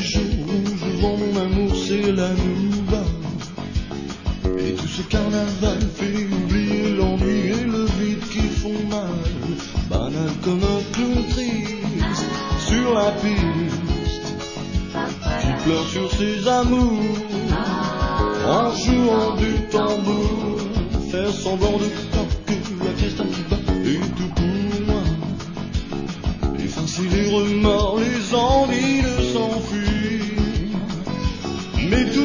jours où je vends mon amour, c'est la nouvelle. Et tout ce carnaval fait oublier l'ennui et le vide qui font mal. Banal comme un clown triste sur la piste, qui pleure sur ses amours en jouant du tambour. Faire semblant de croire que la fiesta qui bat est tout pour moi. Effacer les remords, les envies de s'enfuir. Mais tout